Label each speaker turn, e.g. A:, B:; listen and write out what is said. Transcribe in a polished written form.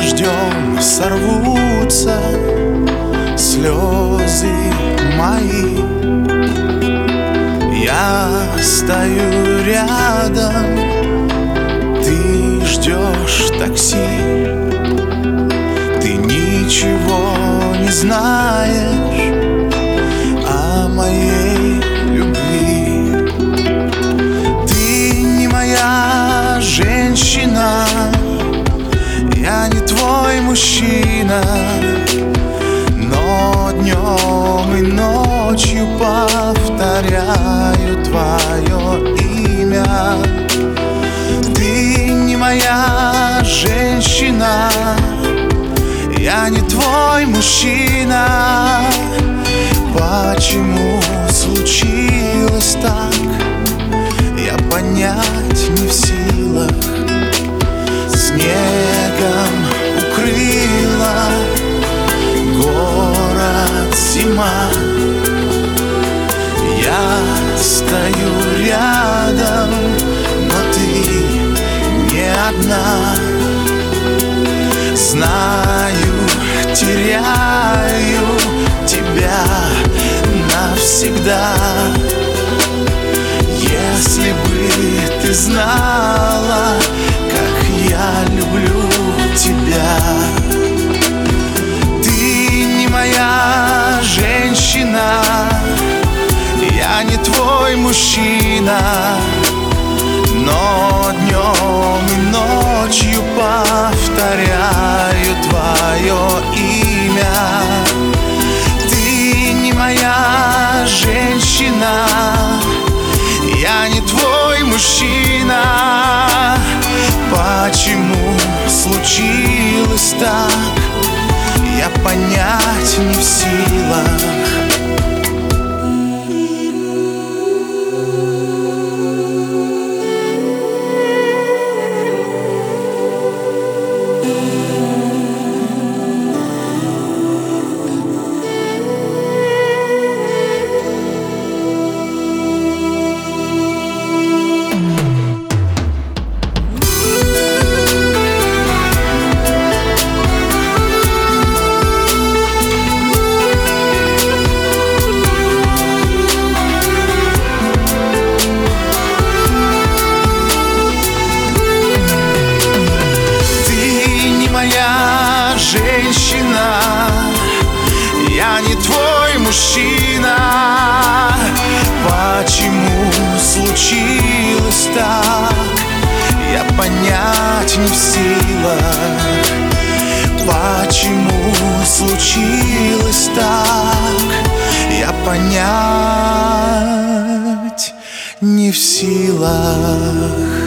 A: дождем сорвутся слезы мои. Я стою рядом, ты ждешь такси. Ты ничего не знаешь о моей любви. Ты не моя женщина, я не твой мужчина, но днем и ночью повторяю твое имя. Ты не моя женщина, я не твой мужчина. Почему случилось так, я понять не в силах. Снегом укрыла город зима. Я стою рядом, но ты не одна. Знаю, теряю тебя навсегда. Если бы ты знала, как я люблю тебя. Ты не моя женщина, я не твой мужчина, но днем и ночью повторяю твое имя. Ты не моя женщина, я не твой мужчина. Почему случилось так, я понять не в силах. Женщина, я не твой мужчина. Почему случилось так, я понять не в силах. Почему случилось так, я понять не в силах.